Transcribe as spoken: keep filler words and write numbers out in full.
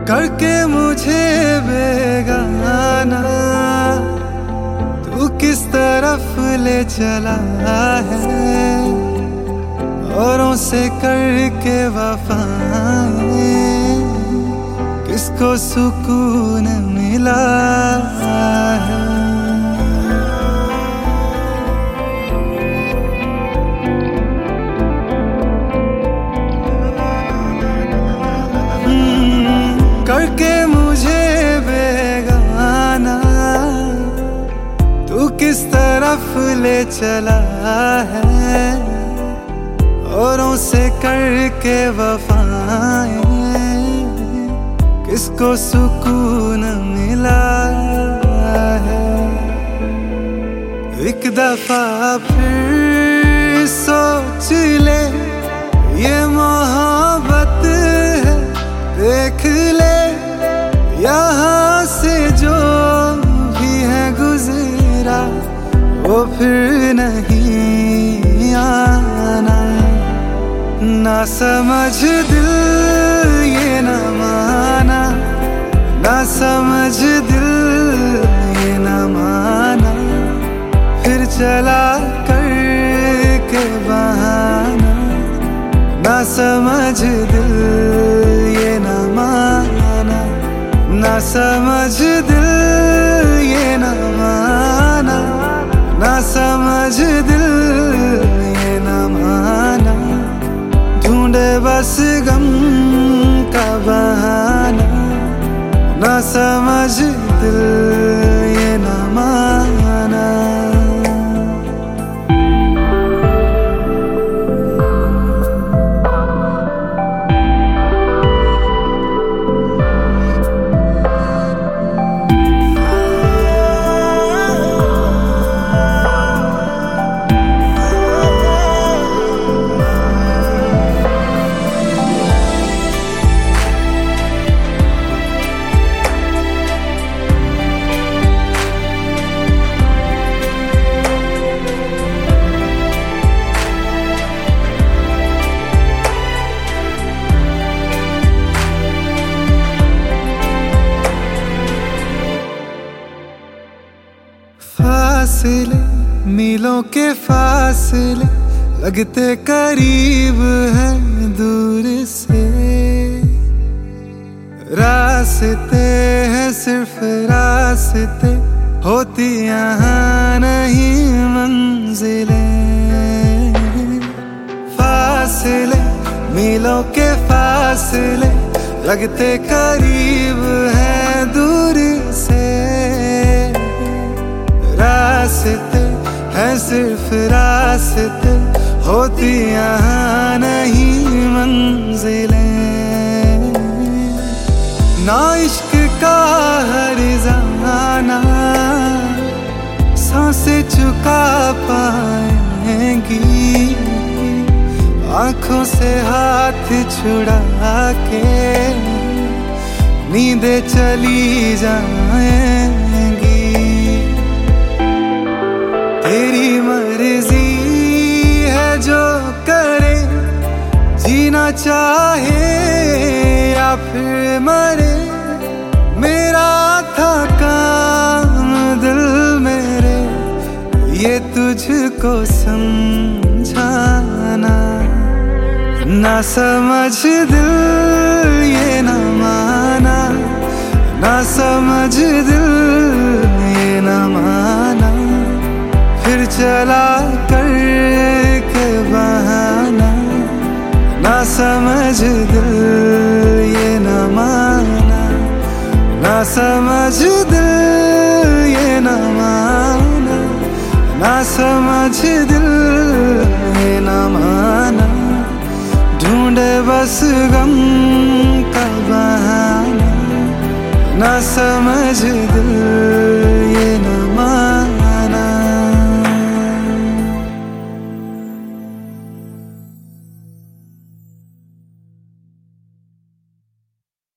करके मुझे बेगाना तू किस तरफ ले चला है, औरों से करके वफाएं किसको सुकून मिला है। करके मुझे बेगाना तू किस तरफ ले चला है, औरों से करके वफाएं किसको सुकून मिला है। एक दफा फिर सोच ले ये मोहब्बत है, देख ले यहाँ से जो भी है गुजरा वो फिर नहीं आना। ना समझ दिल ये न माना, ना समझ दिल ये न माना, फिर चला करके बहाना। ना समझ दिल ये न माना, ना समझ दिल ये न माना, ना समझ दिल ये न माना। ढूंढे बस गम का बहाना, ना समझ दिल ये न माना। फासले मीलों के फासले लगते करीब हैं दूर से, रास्ते हैं सिर्फ रास्ते, होती यहाँ नहीं मंजिलें। फासले मीलों के फासले लगते करीब हैं दूर से, रास्ते हैं सिर्फ रास्ते, होती यहाँ नहीं मंजिलें। ना इश्क का हर ज़माना सांसें चुका पाएंगी, आँखों से हाथ छुड़ा के नींदें चली जाएंगी। तेरी मर्जी है जो करे, जीना चाहे या फिर मरे, मेरा था काम दिल मेरे ये तुझको समझाना। ना समझ दिल ये न माना, ना समझ दिल ये न माना, फिर चला करके बहाना। ना समझ दिल ये न माना, ना समझ दिल ये न माना, ना समझ दिल ये न माना। ढूंढे बस गम का बहाना, ना समझ दिल